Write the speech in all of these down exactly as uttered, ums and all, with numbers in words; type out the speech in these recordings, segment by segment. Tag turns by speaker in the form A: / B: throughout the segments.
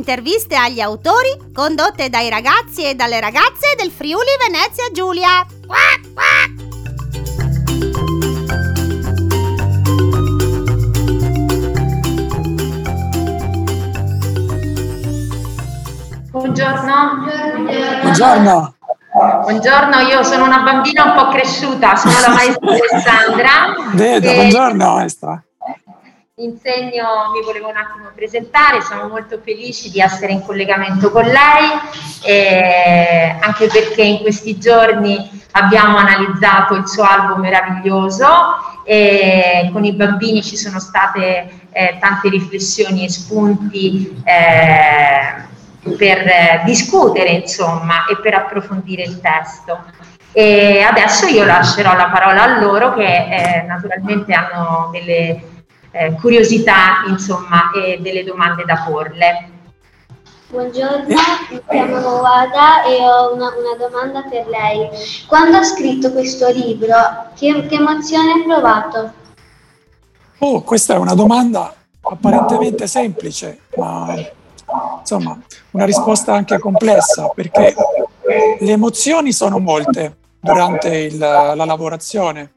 A: interviste agli autori condotte dai ragazzi e dalle ragazze del Friuli Venezia Giulia. Quack, quack.
B: Buongiorno.
C: Buongiorno.
B: Buongiorno, io sono una bambina un po' cresciuta, sono la maestra Alessandra.
C: Vedo, buongiorno maestra.
B: Insegno, mi volevo un attimo presentare, sono molto felice di essere in collegamento con lei, eh, anche perché in questi giorni abbiamo analizzato il suo album meraviglioso e con i bambini ci sono state eh, tante riflessioni e spunti eh, per eh, discutere, insomma, e per approfondire il testo. E adesso io lascerò la parola a loro che eh, naturalmente hanno delle eh, curiosità, insomma, e delle domande da porle.
D: Buongiorno, mi chiamo Wada e ho una, una domanda per lei. Quando ha scritto questo libro, che, che emozione hai provato?
C: Oh, questa è una domanda apparentemente semplice, ma insomma una risposta anche complessa, perché le emozioni sono molte durante il, la lavorazione.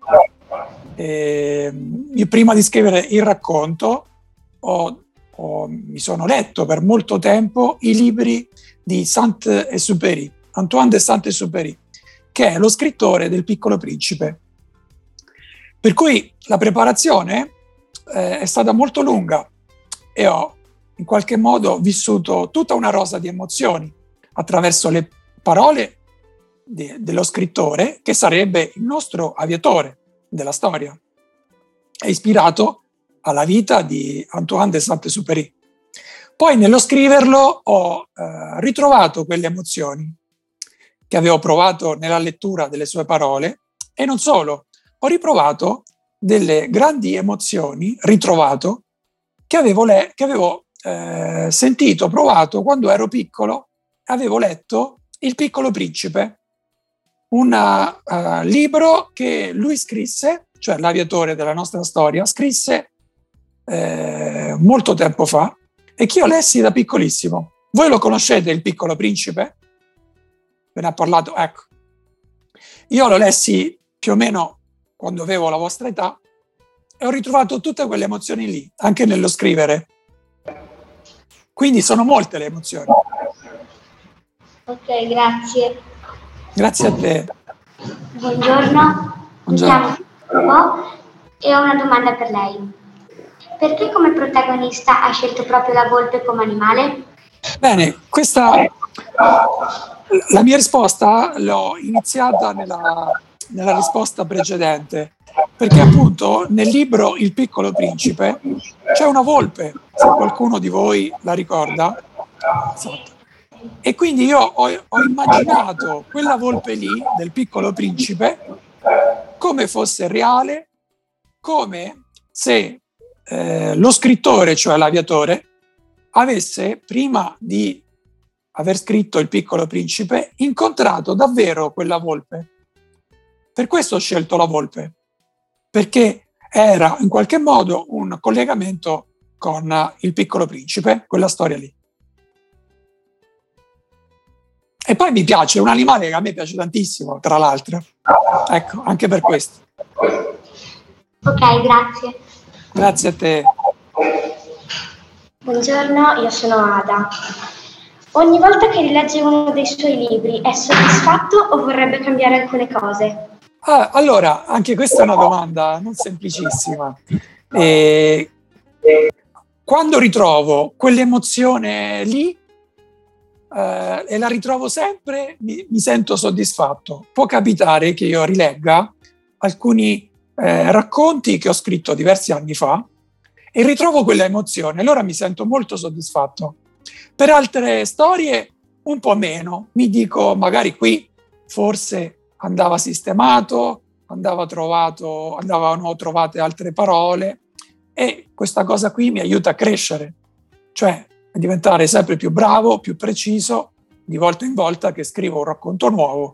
C: E io prima di scrivere il racconto ho, ho, mi sono letto per molto tempo i libri di Saint-Exupéry, Antoine de Saint-Exupéry, che è lo scrittore del Piccolo Principe. Per cui la preparazione eh, è stata molto lunga e ho in qualche modo vissuto tutta una rosa di emozioni attraverso le parole de- dello scrittore, che sarebbe il nostro aviatore della storia. È ispirato alla vita di Antoine de Saint-Exupéry. Poi nello scriverlo ho eh, ritrovato quelle emozioni che avevo provato nella lettura delle sue parole, e non solo, ho riprovato delle grandi emozioni, ritrovato, che avevo, le- che avevo Eh, sentito, provato quando ero piccolo. Avevo letto Il Piccolo Principe, un uh, libro che lui scrisse, cioè l'aviatore della nostra storia, scrisse eh, molto tempo fa e che io lessi da piccolissimo. Voi lo conoscete, Il Piccolo Principe? Ve ne ha parlato? Ecco. Io lo lessi più o meno quando avevo la vostra età e ho ritrovato tutte quelle emozioni lì, anche nello scrivere. Quindi sono molte le emozioni.
D: Ok, grazie.
C: Grazie a te.
D: Buongiorno,
C: Buongiorno.
D: mi chiamo Bo e ho una domanda per lei. Perché come protagonista ha scelto proprio la volpe come animale?
C: Bene, questa la mia risposta l'ho iniziata nella, nella risposta precedente, perché appunto nel libro Il Piccolo Principe c'è una volpe, se qualcuno di voi la ricorda, esatto. E quindi io ho, ho immaginato quella volpe lì del Piccolo Principe come fosse reale, come se eh, lo scrittore, cioè l'aviatore, avesse, prima di aver scritto Il Piccolo Principe, incontrato davvero quella volpe. Per questo ho scelto la volpe, perché era in qualche modo un collegamento con Il Piccolo Principe, quella storia lì. E poi mi piace, è un animale che a me piace tantissimo, tra l'altro. Ecco, anche per questo.
D: Ok, grazie.
C: Grazie a te.
D: Buongiorno, io sono Ada. Ogni volta che rilegge uno dei suoi libri è soddisfatto o vorrebbe cambiare alcune cose?
C: Ah, allora, anche questa è una domanda non semplicissima. E quando ritrovo quell'emozione lì eh, e la ritrovo sempre, mi, mi sento soddisfatto. Può capitare che io rilegga alcuni eh, racconti che ho scritto diversi anni fa e ritrovo quella emozione, allora mi sento molto soddisfatto. Per altre storie un po' meno, mi dico magari qui forse andava sistemato, andava trovato, andavano trovate altre parole, e questa cosa qui mi aiuta a crescere, cioè a diventare sempre più bravo, più preciso, di volta in volta che scrivo un racconto nuovo.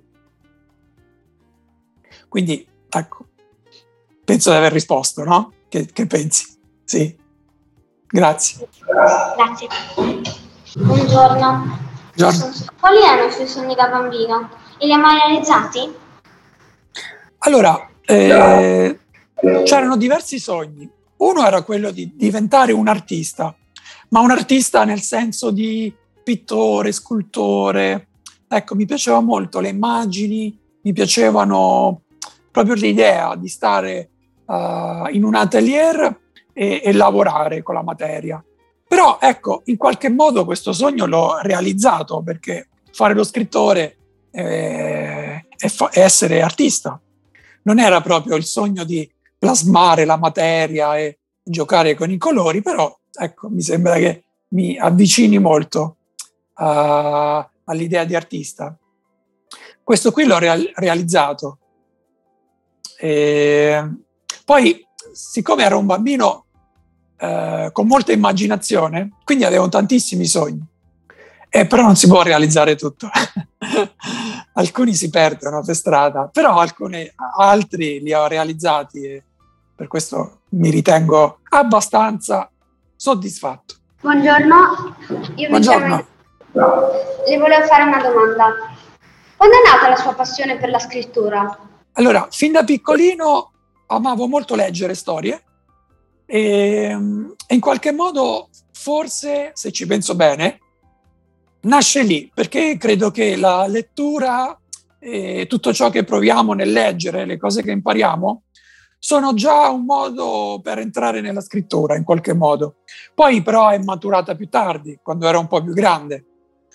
C: Quindi, ecco, penso di aver risposto, no? Che, che pensi? Sì. Grazie.
D: Grazie. Buongiorno.
C: Buongiorno.
D: Quali erano i suoi sogni da bambino? E li ha mai realizzati?
C: Allora, eh, c'erano diversi sogni. Uno era quello di diventare un artista, ma un artista nel senso di pittore, scultore. Ecco, mi piaceva molto le immagini, mi piacevano proprio l'idea di stare uh, in un atelier e, e lavorare con la materia. Però ecco, in qualche modo questo sogno l'ho realizzato, perché fare lo scrittore eh, è, fa- è essere artista. Non era proprio il sogno di plasmare la materia e giocare con i colori, però ecco, mi sembra che mi avvicini molto uh, all'idea di artista. Questo qui l'ho real- realizzato. E poi, siccome ero un bambino eh, con molta immaginazione, quindi avevo tantissimi sogni, e però non si può realizzare tutto. Alcuni si perdono per strada, però alcuni altri li ho realizzati e per questo mi ritengo abbastanza soddisfatto.
D: Buongiorno, io mi
C: Buongiorno.
D: chiamo... Le volevo fare una domanda. Quando è nata la sua passione per la scrittura?
C: Allora, fin da piccolino amavo molto leggere storie e, e in qualche modo, forse, se ci penso bene, nasce lì, perché credo che la lettura e tutto ciò che proviamo nel leggere, le cose che impariamo, sono già un modo per entrare nella scrittura in qualche modo. Poi però è maturata più tardi, quando ero un po' più grande,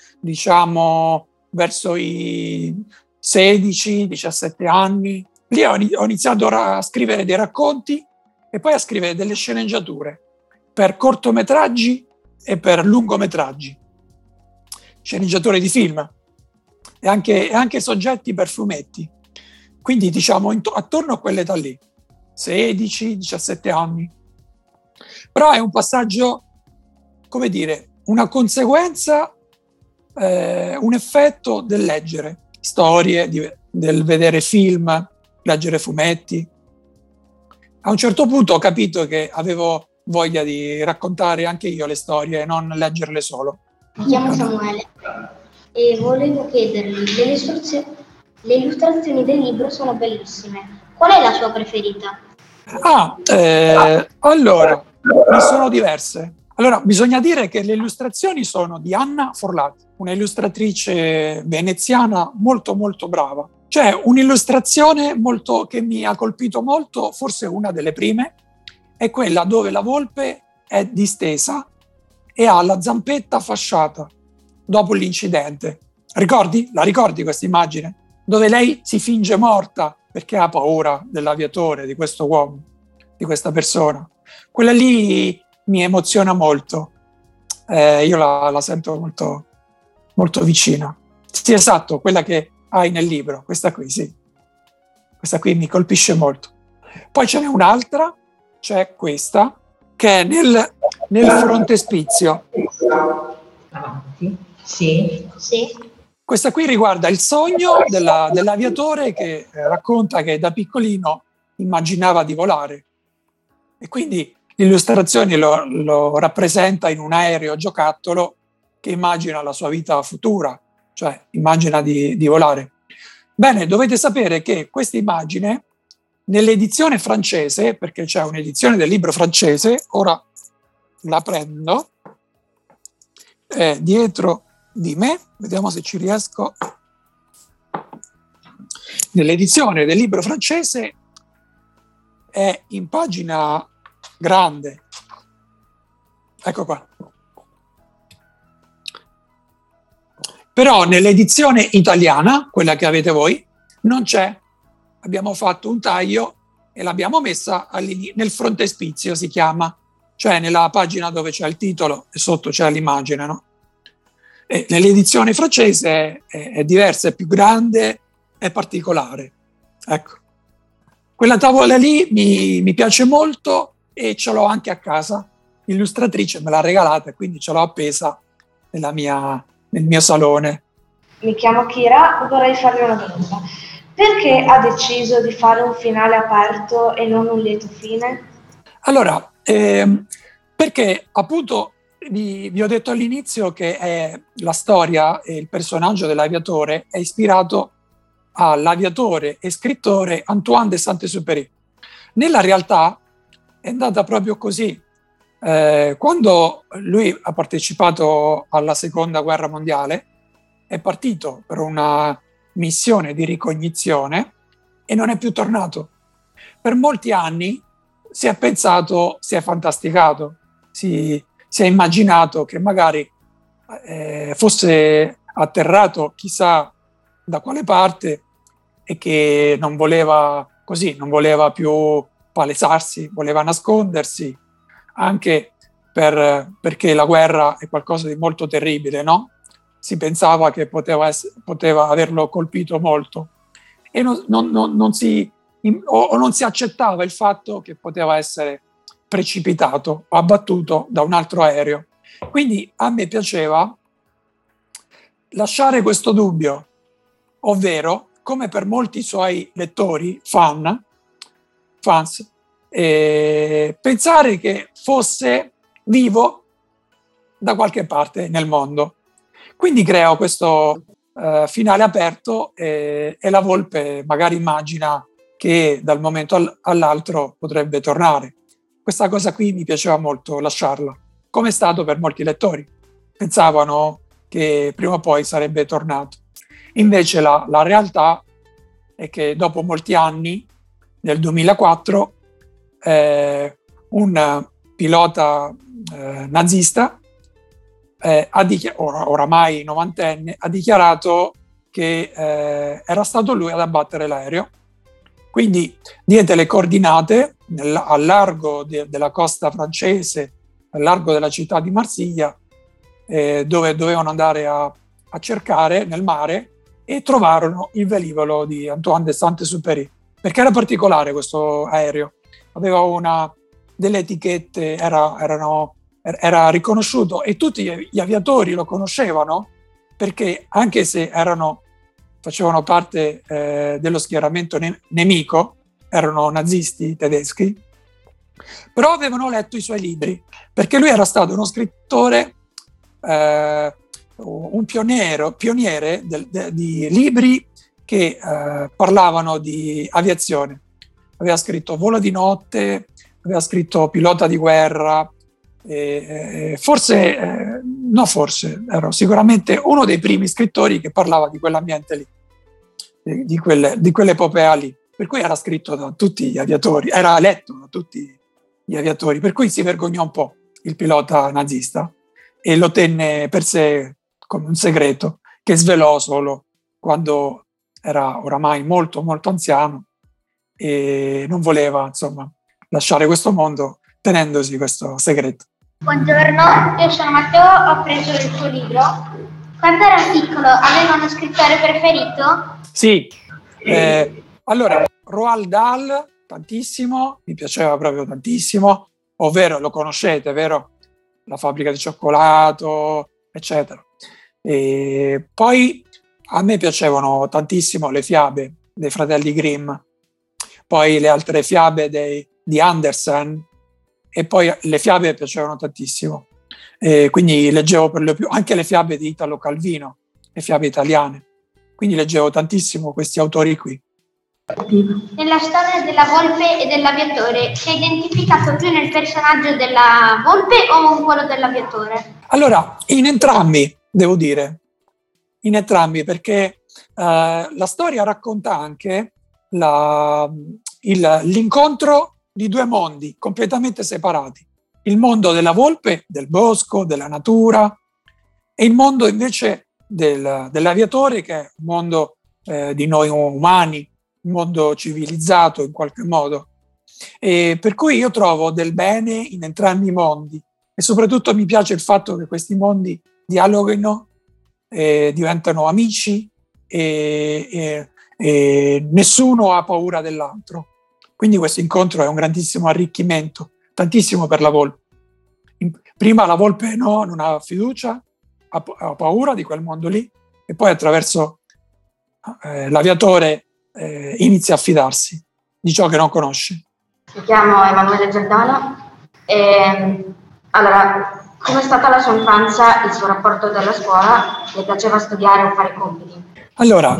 C: diciamo verso i sedici diciassette anni. Lì ho iniziato a scrivere dei racconti e poi a scrivere delle sceneggiature per cortometraggi e per lungometraggi, sceneggiature di film e anche, e anche soggetti per fumetti. Quindi diciamo int- attorno a quell'età lì, sedici diciassette anni. Però è un passaggio, come dire, una conseguenza, eh, un effetto del leggere storie, di, del vedere film, leggere fumetti. A un certo punto ho capito che avevo voglia di raccontare anche io le storie e non leggerle solo.
D: Mi chiamo Samuele e volevo chiedergli, le, illustrazio- le illustrazioni del libro sono bellissime. Qual è la sua preferita?
C: Ah, eh, allora, ne sono diverse. Allora, bisogna dire che le illustrazioni sono di Anna Forlati, una illustratrice veneziana molto molto brava. C'è un'illustrazione molto, che mi ha colpito molto, forse una delle prime, è quella dove la volpe è distesa e ha la zampetta fasciata dopo l'incidente. Ricordi? La ricordi questa immagine? Dove lei si finge morta perché ha paura dell'aviatore, di questo uomo, di questa persona. Quella lì mi emoziona molto. Eh, io la, la sento molto, molto vicina. Sì, esatto, quella che hai nel libro, questa qui, sì. Questa qui mi colpisce molto. Poi ce n'è un'altra, c'è questa, che è nel, nel frontespizio.
B: Avanti. Sì.
D: Sì.
C: Questa qui riguarda il sogno della, dell'aviatore che eh, racconta che da piccolino immaginava di volare. E quindi l'illustrazione lo, lo rappresenta in un aereo giocattolo che immagina la sua vita futura, cioè immagina di, di volare. Bene, dovete sapere che questa immagine nell'edizione francese, perché c'è un'edizione del libro francese, ora la prendo, è dietro di me, vediamo se ci riesco. Nell'edizione del libro francese è in pagina grande, ecco qua. Però nell'edizione italiana, quella che avete voi, non c'è. Abbiamo fatto un taglio e l'abbiamo messa nel frontespizio, si chiama, cioè nella pagina dove c'è il titolo e sotto c'è l'immagine, no? E nell'edizione francese è, è diversa, è più grande, è particolare. Ecco. Quella tavola lì mi, mi piace molto e ce l'ho anche a casa. L'illustratrice me l'ha regalata e quindi ce l'ho appesa nella mia, nel mio salone.
E: Mi chiamo Kira, vorrei farle una domanda. Perché ha deciso di fare un finale aperto e non un lieto fine?
C: Allora, ehm, perché appunto vi, vi ho detto all'inizio che è, la storia e il personaggio dell'aviatore è ispirato all'aviatore e scrittore Antoine de Saint-Exupéry. Nella realtà è andata proprio così. Eh, quando lui ha partecipato alla seconda guerra mondiale, è partito per una missione di ricognizione e non è più tornato. Per molti anni si è pensato, si è fantasticato, si, si è immaginato che magari eh, fosse atterrato chissà da quale parte e che non voleva così, non voleva più palesarsi, voleva nascondersi, anche per, perché la guerra è qualcosa di molto terribile, no? Si pensava che poteva, essere, poteva averlo colpito molto e non, non, non, non si, o non si accettava il fatto che poteva essere precipitato o abbattuto da un altro aereo. Quindi a me piaceva lasciare questo dubbio, ovvero, come per molti suoi lettori, fan, fans, eh, pensare che fosse vivo da qualche parte nel mondo. Quindi creo questo eh, finale aperto e, e la volpe magari immagina che dal momento all- all'altro potrebbe tornare. Questa cosa qui mi piaceva molto lasciarla, come è stato per molti lettori. Pensavano che prima o poi sarebbe tornato. Invece la, la realtà è che dopo molti anni, nel duemilaquattro, eh, un pilota eh, nazista, eh, ha dichi- or- oramai novantenne, ha dichiarato che eh, era stato lui ad abbattere l'aereo. Quindi diede le coordinate nel, al largo de- della costa francese, al largo della città di Marsiglia, eh, dove dovevano andare a, a cercare nel mare, e trovarono il velivolo di Antoine de Saint-Exupéry, perché era particolare questo aereo, aveva una, delle etichette, era, erano, era riconosciuto e tutti gli aviatori lo conoscevano, perché anche se erano, facevano parte eh, dello schieramento ne- nemico, erano nazisti tedeschi, però avevano letto i suoi libri, perché lui era stato uno scrittore, eh, un pioniere, pioniere del, de, di libri che eh, parlavano di aviazione. Aveva scritto Volo di notte, aveva scritto Pilota di guerra, e, e forse, eh, no forse, ero sicuramente uno dei primi scrittori che parlava di quell'ambiente lì, di, di, quelle, di quell'epopea lì, per cui era scritto da tutti gli aviatori, era letto da tutti gli aviatori, per cui si vergognò un po' il pilota nazista e lo tenne per sé come un segreto che svelò solo quando era oramai molto molto anziano e non voleva, insomma, lasciare questo mondo tenendosi questo segreto.
D: Buongiorno, io sono Matteo, ho preso il tuo libro. Quando ero piccolo avevo uno scrittore preferito?
C: Sì, eh, allora Roald Dahl tantissimo, mi piaceva proprio tantissimo, ovvero lo conoscete, vero? La fabbrica di cioccolato, eccetera. E poi a me piacevano tantissimo le fiabe dei fratelli Grimm, poi le altre fiabe dei, di Andersen, e poi le fiabe piacevano tantissimo. E quindi leggevo per lo più anche le fiabe di Italo Calvino, le fiabe italiane. Quindi leggevo tantissimo questi autori qui.
D: Nella storia della volpe e dell'aviatore, si è identificato più nel personaggio della volpe o con quello dell'aviatore?
C: Allora, in entrambi, devo dire, in entrambi, perché eh, la storia racconta anche la, il, l'incontro di due mondi completamente separati. Il mondo della volpe, del bosco, della natura, e il mondo invece del, dell'aviatore, che è un mondo eh, di noi umani, un mondo civilizzato in qualche modo. E per cui io trovo del bene in entrambi i mondi e soprattutto mi piace il fatto che questi mondi dialoghino, eh, diventano amici e, e, e nessuno ha paura dell'altro. Quindi questo incontro è un grandissimo arricchimento, tantissimo per la volpe. Prima la volpe no, non ha fiducia, ha, ha paura di quel mondo lì, e poi attraverso eh, l'aviatore eh, inizia a fidarsi di ciò che non conosce.
F: Mi chiamo Emanuele Giordano e allora
D: Com'è stata la sua infanzia, il suo rapporto della scuola? Le piaceva studiare o fare compiti?
C: Allora,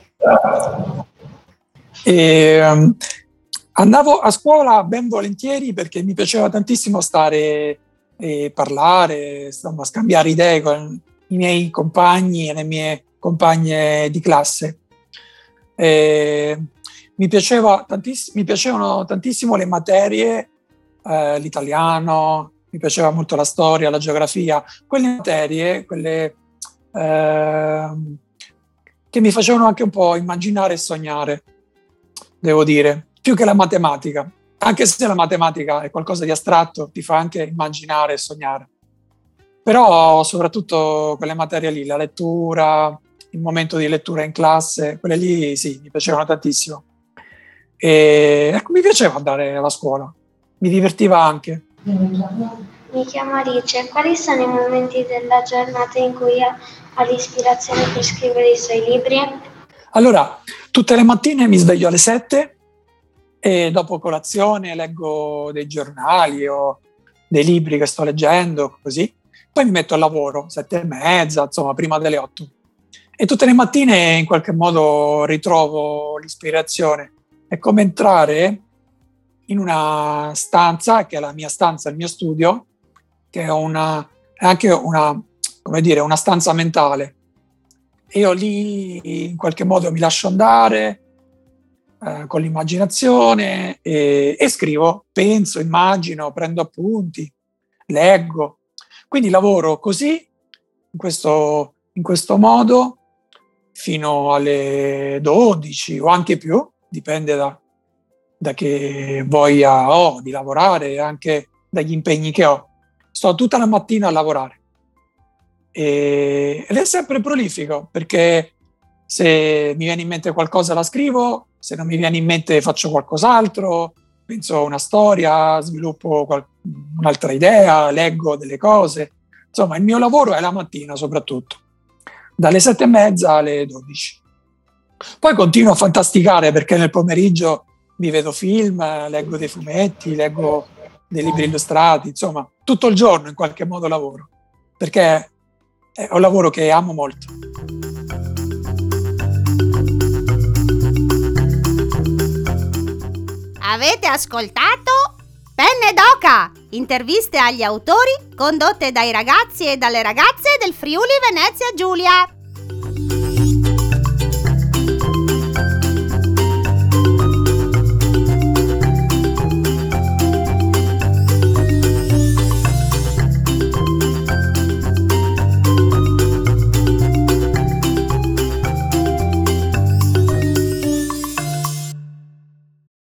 C: eh, andavo a scuola ben volentieri perché mi piaceva tantissimo stare e parlare, insomma, scambiare idee con i miei compagni e le mie compagne di classe. Eh, mi, piaceva tantiss- mi piacevano tantissimo le materie, eh, l'italiano, mi piaceva molto la storia, la geografia, quelle materie, quelle eh, che mi facevano anche un po' immaginare e sognare, devo dire, più che la matematica, anche se la matematica è qualcosa di astratto, ti fa anche immaginare e sognare. Però soprattutto quelle materie lì, la lettura, il momento di lettura in classe, quelle lì sì, mi piacevano tantissimo. E ecco, mi piaceva andare alla scuola, mi divertiva anche.
D: Mi chiamo Alice. Quali sono i momenti della giornata in cui ha, ha l'ispirazione per scrivere i suoi libri?
C: Allora, tutte le mattine mi sveglio alle sette e dopo colazione leggo dei giornali o dei libri che sto leggendo, così. Poi mi metto al lavoro, sette e mezza, insomma, prima delle otto. E tutte le mattine in qualche modo ritrovo l'ispirazione. È come entrare in una stanza, che è la mia stanza, il mio studio, che è, una, è anche una, come dire, una stanza mentale. E io lì in qualche modo mi lascio andare eh, con l'immaginazione e, e scrivo, penso, immagino, prendo appunti, leggo. Quindi lavoro così, in questo, in questo modo, fino alle dodici o anche più, dipende da, da che voglia ho di lavorare e anche dagli impegni che ho. Sto tutta la mattina a lavorare e, ed è sempre prolifico, perché se mi viene in mente qualcosa la scrivo, se non mi viene in mente faccio qualcos'altro, penso a una storia, sviluppo qual- un'altra idea, leggo delle cose. Insomma, il mio lavoro è la mattina soprattutto, dalle sette e mezza alle dodici. Poi continuo a fantasticare perché nel pomeriggio mi vedo film, leggo dei fumetti, leggo dei libri illustrati, insomma, tutto il giorno in qualche modo lavoro, perché è un lavoro che amo molto.
A: Avete ascoltato Penne d'Oca, interviste agli autori condotte dai ragazzi e dalle ragazze del Friuli Venezia Giulia.